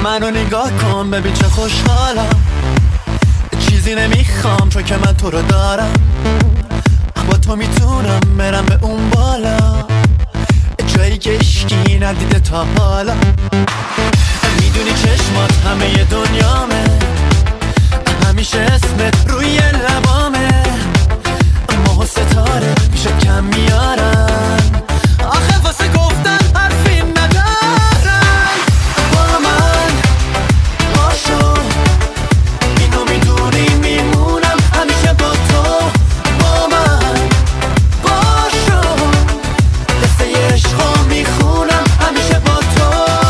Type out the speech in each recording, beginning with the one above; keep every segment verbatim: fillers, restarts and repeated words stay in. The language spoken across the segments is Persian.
منو نگاه کن ببین چه خوشحالم، چیزی نمیخوام چون که من تو رو دارم. با تو میتونم برم به اون بالا، جایی که اشکی ندیده تا حالا. میدونی چشمات همه ی دنیامه، همیشه اسمت روی لبامه. ماه و ستاره پیشت کم میارن، آخه واسه گفتن حرفی ندارن. با من باشو، اینو میدونی میمونم همیشه با تو. با من باشو، قصه ی عشقو میخونم همیشه با تو.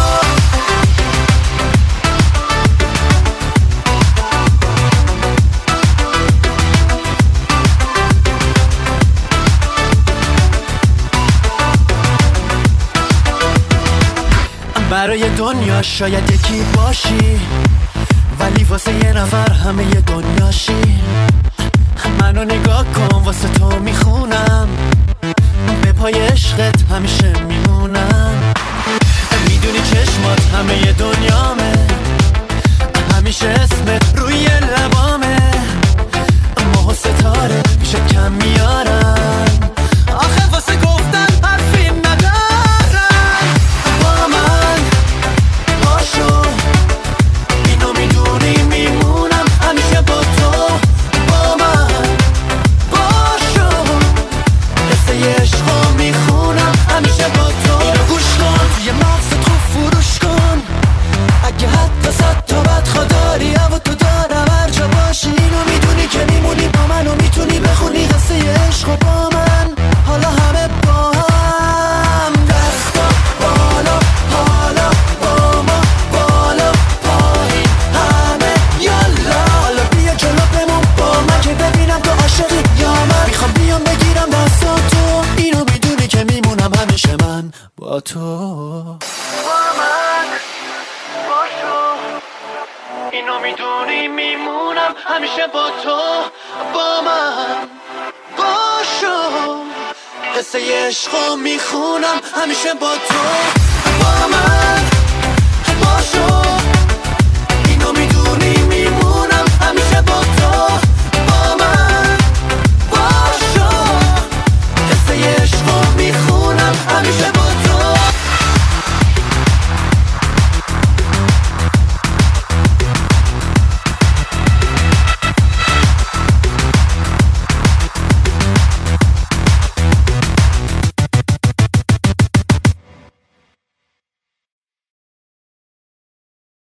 برای دنیا شاید یکی باشی، ولی واسه یه نفر همه ی دنیاشی. منو نگاه کن واسه تو میخونم، به پای عشقت همیشه میمونم. میدونی چشمات همه ی دنیامه، همیشه اسمت روی لبامه. ماه و ستاره پیشت کم میارن، آخه واسه گفتن حرفی ندارن. با من باشو، اینو میدونی میمونم همیشه با تو. با من باشو، قصه ی عشقو میخونم همیشه با تو. اینو گوش کن، توی مغزت خوب فروش کن، اگه حتی صد تا بدخوا داری و تو دارم هر جا باشی. اینو میدونی که میمونی با من و میتونی بخونی قصه ی عشقو با من. حالا همه با هم، دستا بالا حالا با ما، بالا پایین همه یالا. حالا بیا جلو بمون با من که ببینم تو عاشقی یا من. میخوام بیام بگیرم دستاتو، اینو میدونی که میمونم همیشه من با تو. با من باشو، اینو میدونی میمونم همیشه با تو. با من باشو، قصه ی عشقو میخونم همیشه با تو. با من